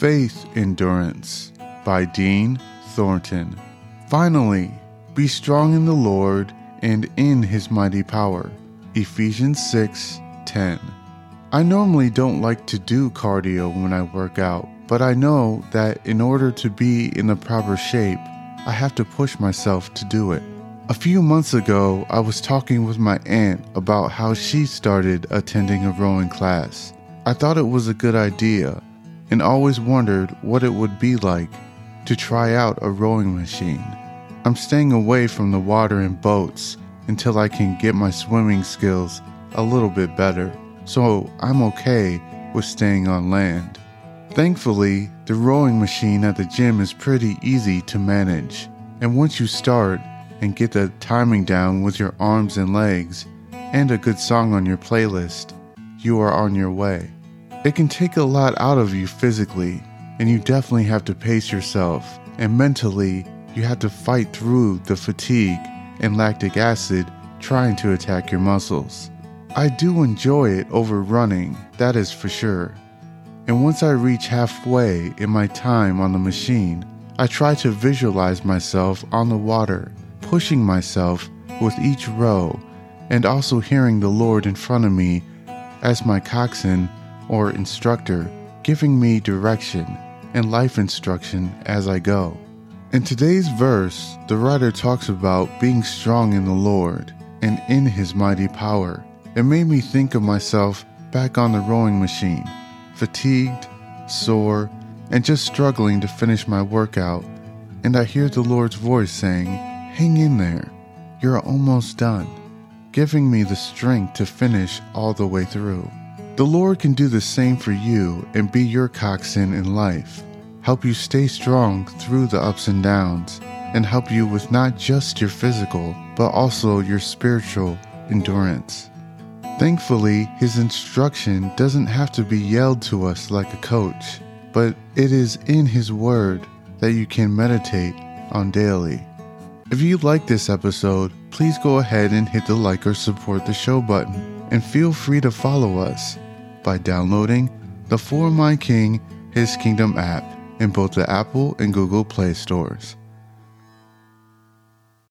Faith Endurance by Dean Thornton. Finally, be strong in the Lord and in His mighty power. Ephesians 6:10. I normally don't like to do cardio when I work out, but I know that in order to be in the proper shape, I have to push myself to do it. A few months ago, I was talking with my aunt about how she started attending a rowing class. I thought it was a good idea and always wondered what it would be like to try out a rowing machine. I'm staying away from the water and boats until I can get my swimming skills a little bit better, so I'm okay with staying on land. Thankfully, the rowing machine at the gym is pretty easy to manage, and once you start and get the timing down with your arms and legs and a good song on your playlist, you are on your way. It can take a lot out of you physically, and you definitely have to pace yourself, and mentally, you have to fight through the fatigue and lactic acid trying to attack your muscles. I do enjoy it over running, that is for sure. And once I reach halfway in my time on the machine, I try to visualize myself on the water, pushing myself with each row, and also hearing the Lord in front of me as my coxswain or instructor, giving me direction and life instruction as I go. In today's verse, the writer talks about being strong in the Lord and in His mighty power. It made me think of myself back on the rowing machine, fatigued, sore, and just struggling to finish my workout, and I hear the Lord's voice saying, "Hang in there, you're almost done," giving me the strength to finish all the way through. The Lord can do the same for you and be your coxswain in life, help you stay strong through the ups and downs, and help you with not just your physical, but also your spiritual endurance. Thankfully, His instruction doesn't have to be yelled to us like a coach, but it is in His Word that you can meditate on daily. If you like this episode, please go ahead and hit the like or support the show button, and feel free to follow us by downloading the For My King, His Kingdom app in both the Apple and Google Play stores.